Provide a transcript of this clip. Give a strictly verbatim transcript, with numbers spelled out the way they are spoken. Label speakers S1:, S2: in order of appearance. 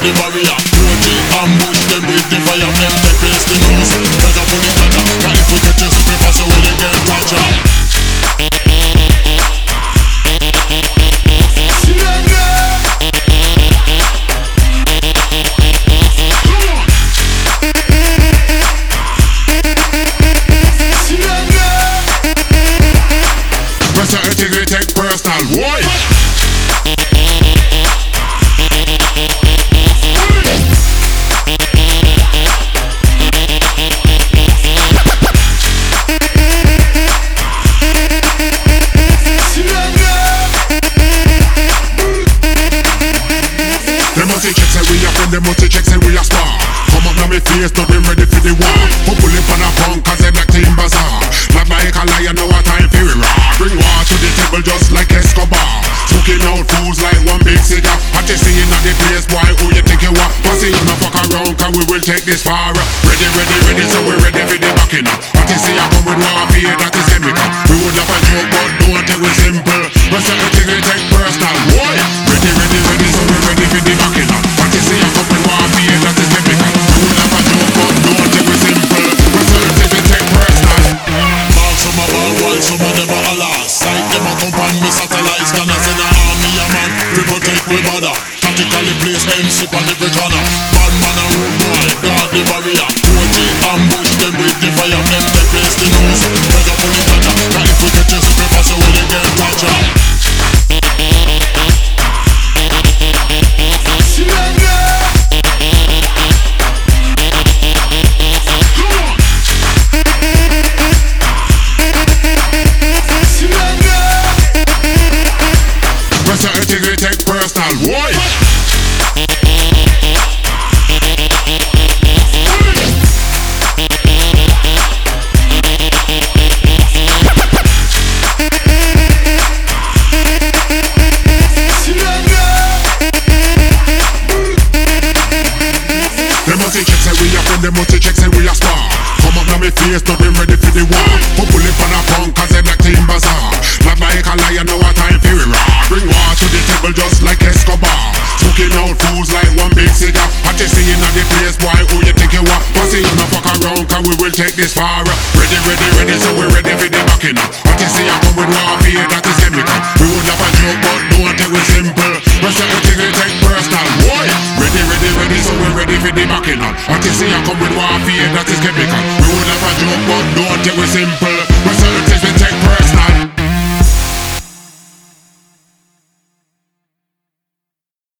S1: the barrier. Rotate, ambush them with the fire. Them they face the nose, better pull it better. But if we get you slip fast, so will you get torture? Take personal, boy. Them must check say we a friend, them must check say we a spar. Come up now me face, not them ready for the war. Put bullet on a punk, cause they like team bazaar. Not like a lion, no time for it. Bring war to the table just like Escobar. Smoking out fools like one big cigar. What you seeing at the place, boy, who you think you are? Passing you no fuck around, cause we will take this far. Ready, ready, ready, so we ready for the backing up. What you see I come with warfare, that is chemical. We would have a joke, but don't take it simple. But everything we take personal, boy. Ready, ready, ready, so we ready for the backing up. What you see I come with warfare, that is chemical. We would have a joke, but don't take it simple. But everything we take personal. Mark some of our boys, some of them are alas. Sight them a come on me satellites, can I send a army a man? We protect we mother. Tactically place M C on every corner. Bad man a road boy, guard the barrier. Rotate, ambush them with the fire. Them they face the nose, better pull it better. But if we get you slip fast, so will you get torture? Take personal, boy. Them must check say we a friend, them must check say we a spar. Come up now me face, not them ready for the war. Put bullet on a punk, cause they like team bazaar. Not like a lion, no time for it. Bring war to the table just like Escobar. Smoking out fools like one big cigar. What you seeing at the place, boy, who you think you are? Passing you no fuck around, cause we will take this far. Ready, ready, ready, so we ready for the backing up. What you see I come with warfare, that is chemical. We would have a joke, but don't take it simple. But everything we take personal, boy. Ready, ready, ready, so we ready for the backing up. What you see I come with warfare, that is chemical. We would have a joke, but don't take it simple.